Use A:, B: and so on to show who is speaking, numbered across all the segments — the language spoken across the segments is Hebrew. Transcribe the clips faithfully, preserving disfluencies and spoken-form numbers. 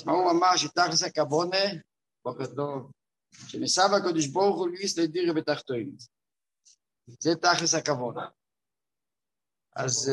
A: אז מה הוא אמר? שתכלס הכוונה, בוקר טוב, שניסה בקדוש ברוך הוא ליס לדירה בתחתונים. זה תכלס הכוונה. אז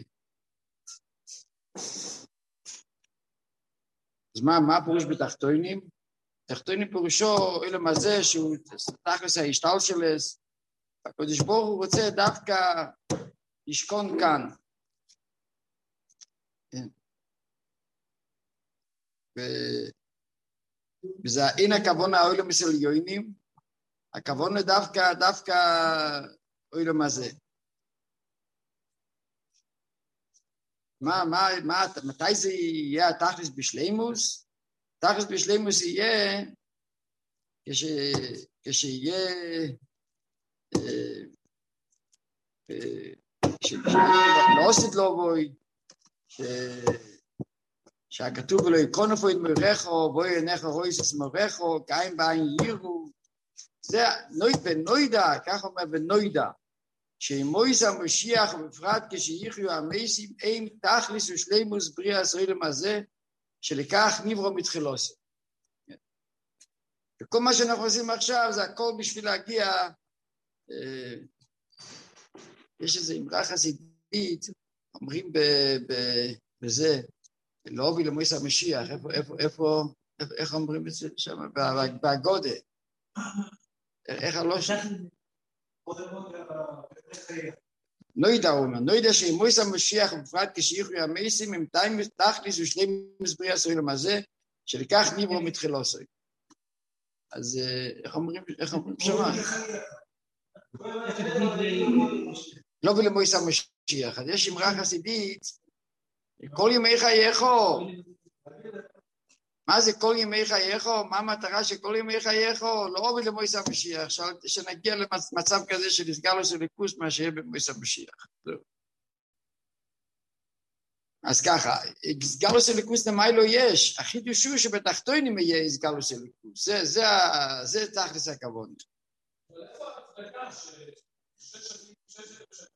A: אז מה, מה הפירוש בתחתונים? תחתונים פירושו, אילם הזה, שהוא תכלס ההשתל שלס, הקדוש ברוך הוא רוצה דווקא לשכון כאן. וזה אין הכוונה אילם אצל יוינים, הכוונה דווקא, דווקא אילם הזה. מה, מה, מה, מתי זה יהיה התכלס בשלימוס? תכלס בשלימוס יהיה כש, כשיהיה לא עשית לו בוי שהכתוב בו לא יקרון אפו את מורכו בוי ענך רויסס מורכו קיים בעין יירו זה בנוידה, כך אומר בנוידה שמויס המשיח בפרט כשיחיו המייסים אין תכלס ושלימוס בריאה הסוילם הזה שלכך נברו מתחילוסי. וכל מה שאנחנו עושים עכשיו זה הכל בשביל להגיע, אה, יש איזו אמרה חסידית, אומרים ב, ב, בזה, לא הובי למויס המשיח, איפה, איפה, איפה, איך אומרים את זה שם? בהגודה. איך הלושן? נוידה הוא אומר, נוידה שמויס המשיח בפרט כשיחיו המייסים הם תכלס ושלימוס בריאה הסוילם הזה שלכך נברו מתחילוסי. אז איך אומרים, איך אומרים שמה? לא ולמויס המשיח. אז יש אמרה חסידית, כל ימי חייכו. מה זה כל ימי חייכו? מה המטרה שכל ימי חייכו? לא ולמויס המשיח, שנגיע למצב כזה שנסגר לו של ליכוס מה שיהיה במויס המשיח. אז ככה, גלוס אליקוס למי לא יש, החידוש הוא שבתחתונים יהיה גלוס אליקוס, זה, זה, זה תכלס הכוון. אבל איפה ההצדקה ששש שנים, שש שנים,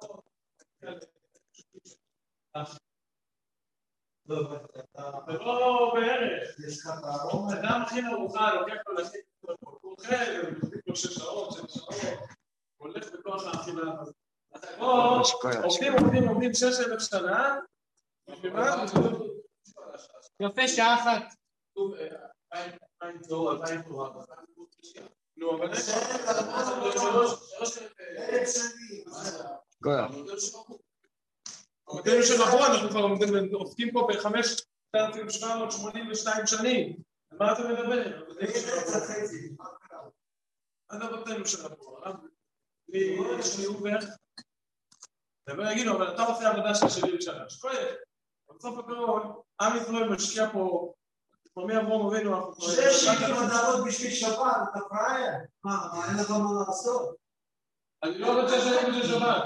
A: זה לא בערך, אדם מכין ארוחה, לוקח לו להכין אוכל, הוא לו שש שעות, שש שעות, הולך בכוח האכילה. עובדים, עובדים, עובדים שש אלף שנה, יפה שעה אחת. אלפיים תור, אלפיים תורה. נו, אבל יש שלוש אלף שנים. המודל של רבו, אנחנו כבר עוסקים פה בחמש אלף שבע מאות שמונים ושתיים שנים. על מה אתה מדבר? עד הבתנו של רבו. יש לי עובר. דבר יגידו, אבל אתה עושה עבודה של שבעים שנה. שכוייך. בסוף הכל, עם ישראל משקיע פה, פעמי אברום אבינו, אנחנו כבר... שש שנים הדעות בשביל שבת, אתה פראייר. מה, אין לך מה לעשות? אני לא רוצה שאני בשביל שבת.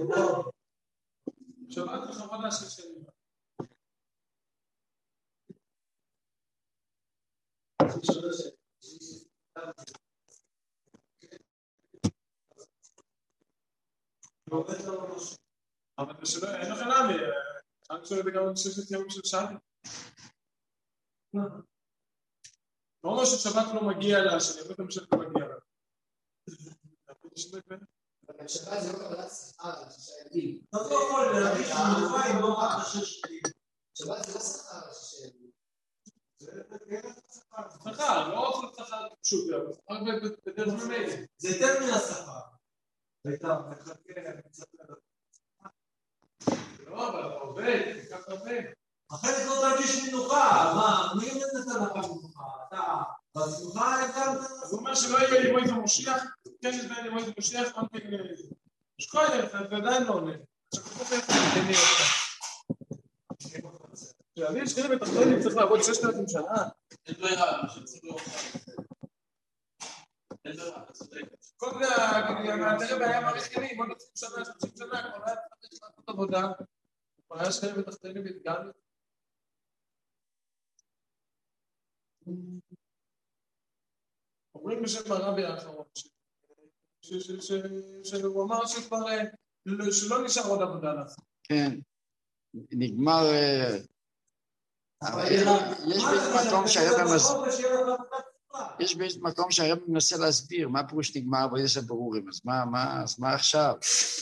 A: שבת היא חבודה של שנים. אבל בשביל, אין לך נמי. אני חושב שזה גם ששת ימים של שני. לא אומר ששבת לא מגיע לה, שאני אבוא את המשך לא מגיע לה.
B: שבת זה לא קבלת שכר, שישה ימים.
C: אתה לא יכול להגיד שמנופה היא לא רק לשש ימים.
B: שבת זה לא שכר, שישה ימים.
C: שכר, לא רק שכר פשוט, אבל בדרך ממילא. זה יותר מן השכר. הייתה, מחכה, מצטער. לא, אבל אתה עובד, כך עובד. אחרת לא תרגיש מנוחה, מה? מי עומד נתן לך מנוחה? אתה, בסמוכה הייתה... אז הוא אומר שלא יהיה לי מועד המשיח, כן יש בין לי מועד המשיח, לא נתן לי... שכוייך, אתה עדיין לא עונה. עכשיו, אתה חושב, תני אותך. כשאבי יש חלק בתחתונים צריך לעבוד ששת אלפים שנה. אין ברירה, שצריך לא אוכל. אין ברירה, אתה צודק. כל זה, המעטרי בעיה מעריכים, עוד עשרים שנה, שלושים שנה, כבר היה צריך לעשות עבודה. כבר היה שכם בתחתונים והתגענו. אומרים בשם הרבי האחרון, שהוא אמר שכבר, שלא נשאר עוד עבודה לעשות.
A: כן, נגמר,
D: יש באיזה מקום שהרב יש באיזה מקום שהרב מנסה להסביר מה פירוש נגמר ויעשה ברורים, אז מה עכשיו?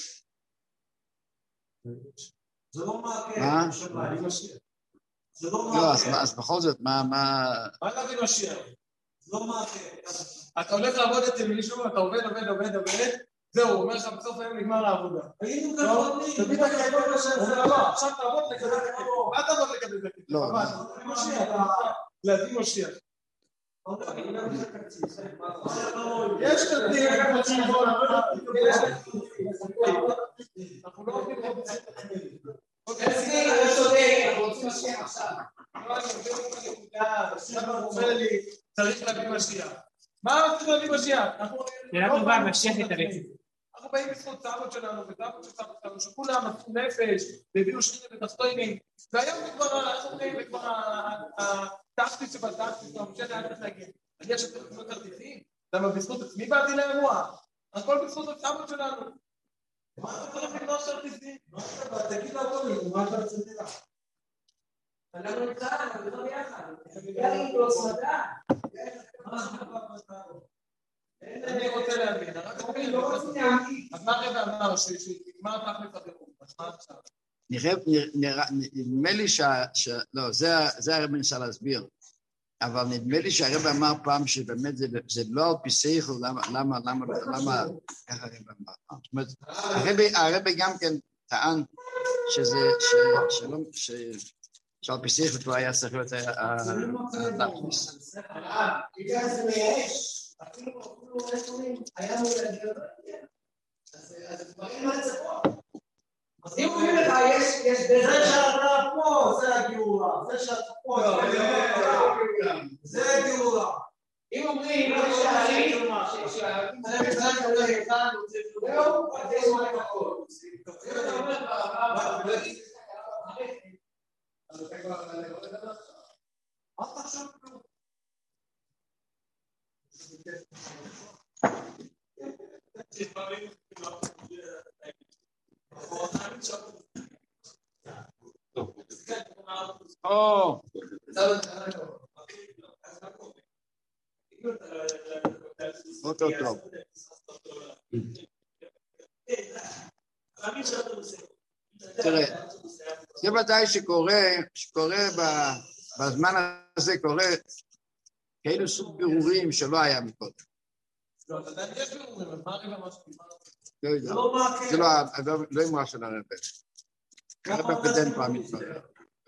C: זה לא מעקה.
D: מה? לא, אז בכל זאת, מה...
A: מה להביא משיח?
C: זה לא מעקה.
A: אתה הולך לעבוד אצל מישהו, אתה עובד, עובד, עובד, עובד, זהו, הוא אומר לך בסוף היום נגמר העבודה.
C: היינו כבודנים.
A: תביא את הכבוד לשם, זה לא, עכשיו תעבוד לקבל את הכבוד. מה תעבוד לקבל את הכבוד?
D: לא.
A: להביא משיח. יש תקציב, אנחנו לא עובדים פה בצד תקציב.
B: אנחנו רוצים משיח עכשיו.
A: צריך להביא משיח. מה צריך להביא משיח?
E: שאלה טובה, משיח את הרצף.
A: אנחנו באים בזכות סבות שלנו, וסבות של סבות שלנו, שכולם עשו נפש, והביאו שכינה ותחתונים, והיום זה כבר, איך אומרים, זה כבר התחתית שבתחתית, לא משנה, אני צריך להגיד. אני יש יותר בזכות כרטיסים, למה בזכות עצמי באתי לאירוע? הכל בזכות הסבות שלנו. מה אתה צריך לבנות כרטיסים?
C: מה אתה בא? תגיד לעבודים, מה אתה רוצה לדעת?
B: אנחנו נמצא, אנחנו לא ביחד. גם אם לא צמדה.
A: אני רוצה להבין, רק אומרים, לא רוצים להבין. אז מה רבע אמר שנגמר תחליף הדירות? אז מה עכשיו?
D: נדמה לי ש... לא, זה הרב ניסה להסביר. אבל נדמה לי שהרב אמר פעם שבאמת זה לא על פי שכל, למה, למה, למה, למה, ככה הרב אמר. זאת אומרת, הרב גם כן טען שזה, שלא, שעל פי שכל כבר היה צריך להיות להכניס.
B: בגלל זה מייאש, אפילו היה מול הגיון, אז דברים מה לצפות. אז אם אומרים לך, יש...
C: זה שאתה פה, זה הגאולה. זה שאתה פה, זה הגאולה.
B: אם אומרים, לא שערים, שערים, זה בצד לא יחד, זהו, אז יש מה לפחות. זה אומר ברמה, ולא יגיד לך ככה במערכת, אז אתה כבר לא לדבר לך.
C: מה אתה עכשיו פה?
D: או, אותו טוב. תראה, זה ודאי שקורה, שקורה בזמן הזה, קורה כאלו סוג בירורים שלא היה מקודם.
A: לא, אתה יודע, יש בירורים, אז מה הרי ממש קיבל?
D: לא יודע, זה לא אמרה של הרב. הרב הקודם פעם מתברר.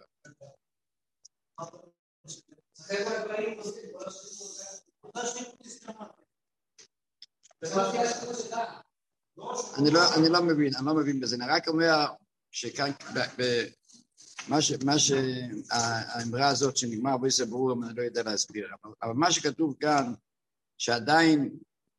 B: אחרי כל הדברים עושים, כל השליחות הסכמה.
D: אני לא מבין, אני לא מבין בזה. אני רק אומר שכאן, מה שהאמרה הזאת שנגמר בעשר ברור, אני לא יודע להסביר. אבל מה שכתוב כאן, שעדיין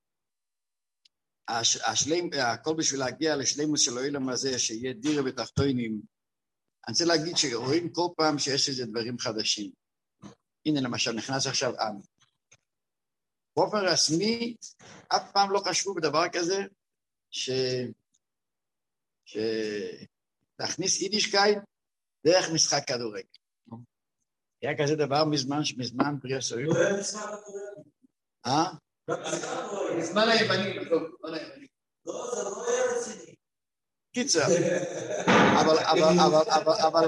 D: הכל בשביל להגיע לשלימות של העולם הזה, שיהיה דירה בתחתונים, אני רוצה להגיד שרואים כל פעם שיש איזה דברים חדשים. הנה למשל, נכנס עכשיו עם. באופן רסמי, אף פעם לא חשבו בדבר כזה, ש... ש... להכניס יידישקייט דרך משחק כדורגל. היה כזה דבר מזמן, מזמן פרי הסורים. אה?
B: בזמן היווני, לא, בזמן היווני.
C: לא, זה לא היה רציני.
D: קיצר. אבל, אבל, אבל, אבל, אבל,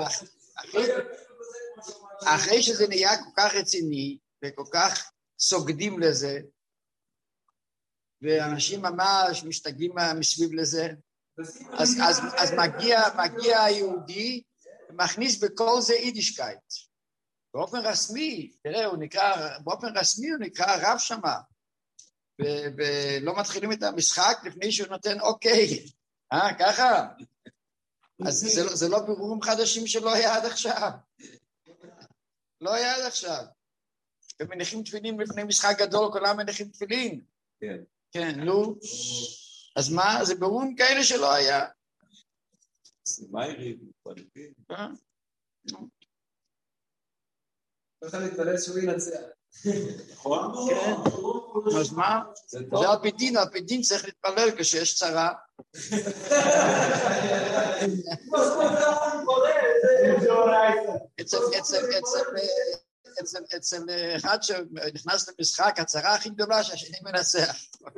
D: אחרי שזה נהיה כל כך רציני, וכל כך סוגדים לזה, ואנשים ממש משתגעים מסביב לזה, אז, אז, אז מגיע, מגיע היהודי, ומכניס בכל זה יידישקייט. באופן רסמי, תראה, הוא נקרא, באופן רסמי הוא נקרא רב שמה, ולא מתחילים את המשחק לפני שהוא נותן אוקיי. אה, ככה? אז זה, זה לא בירורים חדשים שלא היה עד עכשיו. לא היה עד עכשיו. ומניחים תפילין לפני משחק גדול, כולם מניחים תפילין. כן. כן, נו. אז מה? זה בירורים כאלה שלא היה.
C: זה מה יריב? מתפלפים.
D: אה?
B: לא יכול להתפלל שהוא ינצח.
C: נכון?
D: כן. אז מה? זה על פי דין, על פי דין צריך להתפלל כשיש צרה.
C: זה
D: אצל אחד שנכנס למשחק, הצהרה הכי גדולה שהשני מנצח.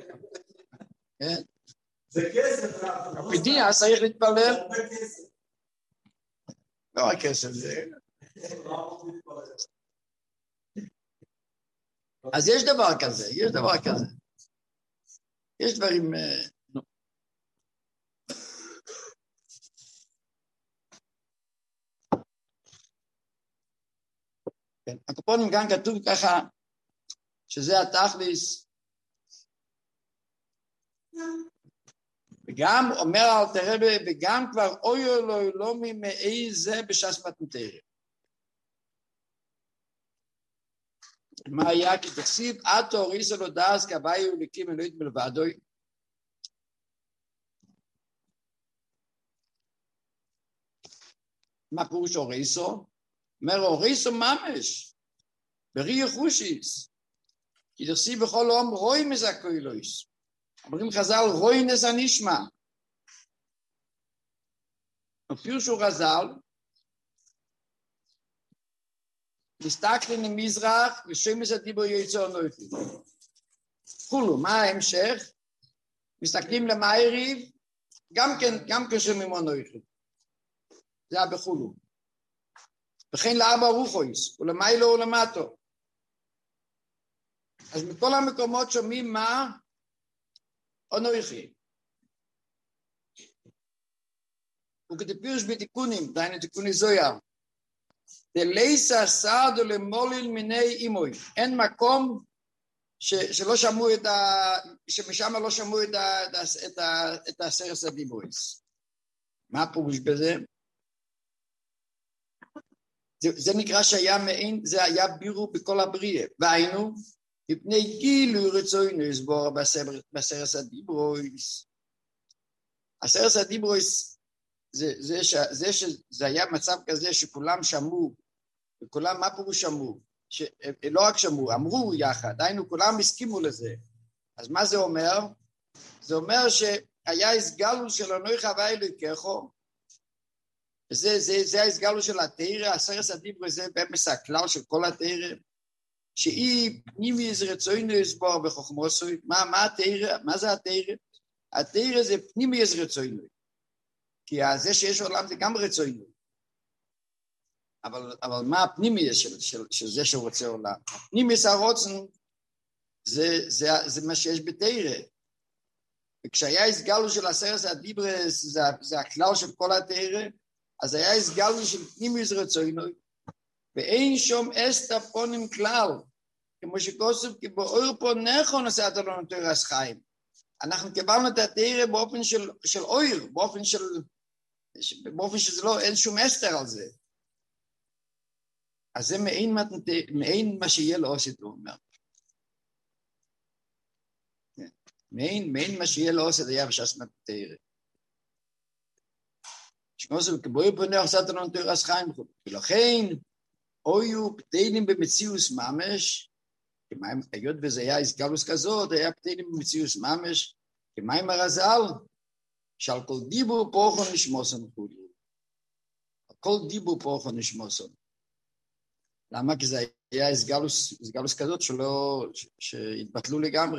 C: זה כסף.
D: הפדיע צריך להתפלל. לא רק כסף, זה... אז יש דבר כזה, יש דבר כזה. יש דברים... כן, הקופונים גם כתוב ככה, שזה התכליס. וגם אומר אל תראה, וגם כבר אוי אלוהי לא ממאי זה בש"ס מתנתרא. מה היה? כי תכסיב, עתו אוריסו לא דאס, כהווי ולקים אלוהית מלבדוי. מה פירוש אוריסו? אומר אוריסו ממש, ברי יחושיס. כי תכסיב בכל עולם רוי מזכו אלוהיס. אומרים חז"ל, רוי נס הנשמע. הפירושו חז"ל, מסתכלים למזרח, ושמש הדיבור יצור נויפי. חולו, מה ההמשך? מסתכלים למעריב, גם כן, גם כשומעים נויפי. זה היה בחולו. וכן לארבע רוחויס, ולמיילו ולמטו. אז מכל המקומות שומעים מה? אנוכי. וכתפירוש בתיקונים, דהיינו תיקוני זויה, דלייסה סעדו למוליל מיני אימוי. אין מקום ש, שלא שמעו את ה... שמשם לא שמעו את ה... את ה... את העשרת הדיבורים. מה הפירוש בזה? זה, זה נקרא שהיה מעין, זה היה בירו בכל הבריאה. והיינו, מפני גילוי רצוינו יסבור בעשרת הדיבורים. עשרת הדיבורים זה, זה, ש, זה שזה היה מצב כזה שכולם שמעו, וכולם מה פירוש שמעו? שלא רק שמעו, אמרו יחד, היינו כולם הסכימו לזה. אז מה זה אומר? זה אומר שהיה הסגלו של אנוכי הווי אלוהיכו, וזה זה, זה ההסגלו של התורה, עשרת הדיבורים זה באמת הכלל של כל התורה, שהיא פנימי זה רצוינו יסבור בחוכמוסוי. מה, מה התורה? מה זה התורה? התורה זה פנימי זה רצוינו. כי זה שיש עולם זה גם רצוינו. אבל, אבל מה הפנימי של, של, של זה שהוא רוצה עולם? הפנימי זה הרוצן, זה, זה, זה מה שיש בתורה. וכשהיה הסגלו של עשרת הדיבורים, זה, זה הכלל של כל התורה, אז היה הסגלו של פנימי זה רצוינו, ואין שום אסתא פונים כלל, כמו שכוסף, כי באור פה נכון עשה את לנו תורס חיים. אנחנו קיבלנו את התורה באופן של, של אויר, באופן של, באופן שזה לא, אין שום אסתר על זה. אז זה מעין, מעין מה שיהיה לו עושה, הוא אומר. מעין, מעין מה שיהיה לו עושה, זה היה בשעס מתתרה. שכוסף, כי באור פה נכון עשה את לנו תורס חיים, ולכן, אויו פתינים במציאוס ממש, היות וזה היה הסגלוס כזאת, היה פתינים במציאוס ממש, כמים הרזל, שעל כל דיבור פרוחו נשמוסון כולו. על כל דיבור פרוחו נשמוסון. למה? כי זה היה הסגלוס, הסגלוס כזאת שלא, שהתבטלו לגמרי.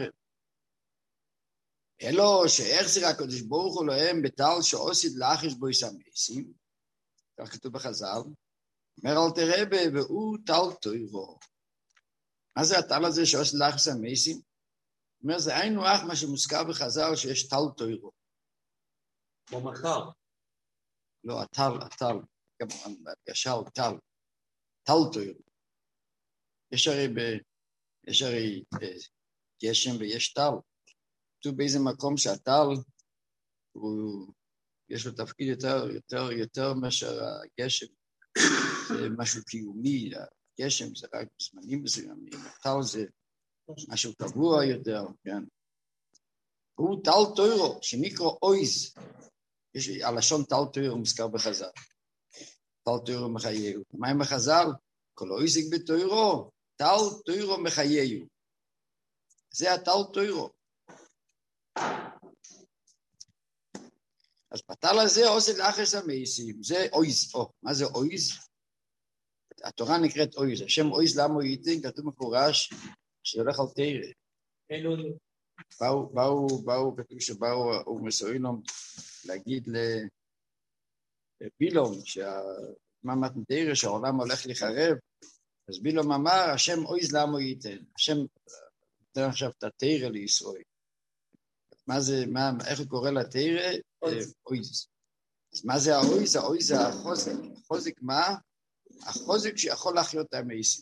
D: אלו שהחזיר הקדוש ברוך הוא להם בטל שעושית לאחיש בו יסמסים, כך כתוב בחז"ל, אומר אל תראה והוא טל תוירו. מה זה הטל הזה שעושה לאחיש יסמסים? אומר זה היינו אח מה שמוזכר בחז"ל שיש טל תוירו.
C: כמו מחר.
D: לא, הטל, הטל, ישר טל, טל תוירו. יש הרי, ב, יש הרי גשם ויש טל. כתוב באיזה מקום שהטל, הוא, יש לו תפקיד יותר, יותר, יותר מאשר הגשם. זה משהו קיומי, הגשם זה רק בזמנים מסוימים, הטל זה משהו קבוע יותר, כן. הוא טל תוירו, שנקרא אויז, יש הלשון טל תוירו מוזכר בחז"ל. טל תוירו מחייהו. מה עם החז"ל? כל אויזיק בתוירו, טל תוירו מחייהו. זה הטל תוירו. אז בטל הזה עושה לאחס המייסים, זה אויז, או, מה זה אויז? התורה נקראת אויז, השם אויז למה הוא ייתן, כתוב מפורש, שהולך על תירה. באו, באו, באו, כתוב שבאו, הוא מסוינום להגיד לבילום, מה מתנתרא, שהעולם הולך לחרב, אז בילום אמר, השם אויז למה הוא ייתן, השם נותן עכשיו את התירה לישראל. מה זה, מה, איך הוא קורא לתירה? אויז. אז מה זה האויז? האויז זה החוזק. החוזק מה? החוזק שיכול להחיות את המייסים.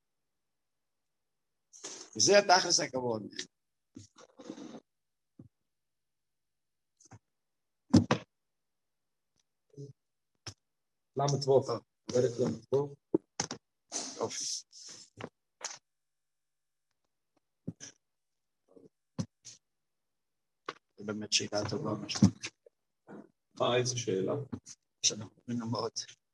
D: וזה התכלס הכבוד.
C: למה טבוף? עובדת למה טבוף?
D: אופי. זה באמת שאלה טובה משהו.
C: מה, איזה שאלה?
D: שאנחנו מבינו מאוד.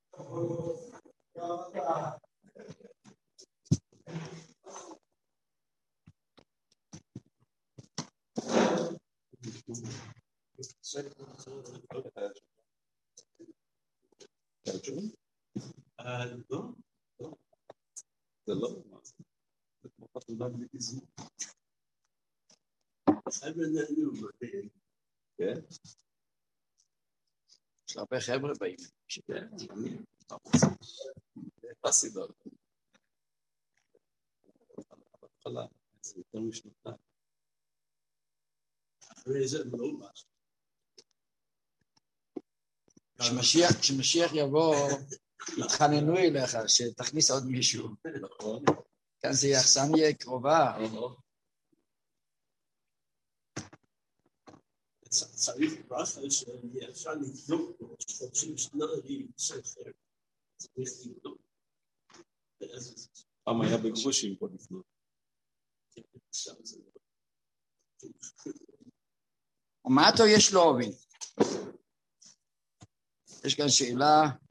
C: לא, זה לא, זה כמו חתונה בלי תזמון. כן?
D: יש הרבה חבר'ה באים.
C: כן, אני פסידות. בהתחלה, זה יותר משנתיים. אחרי זה לא משהו.
D: כשמשיח יבוא, יתחננו אליך שתכניס עוד מישהו. כאן זה יחסניה קרובה.
C: צריך ברכה שאפשר לבדוק בו, שחודשים שניים ספר. צריך לבדוק. פעם היה בגרושים פה לפנות.
D: ומה אותו יש לו הובין? יש כאן שאלה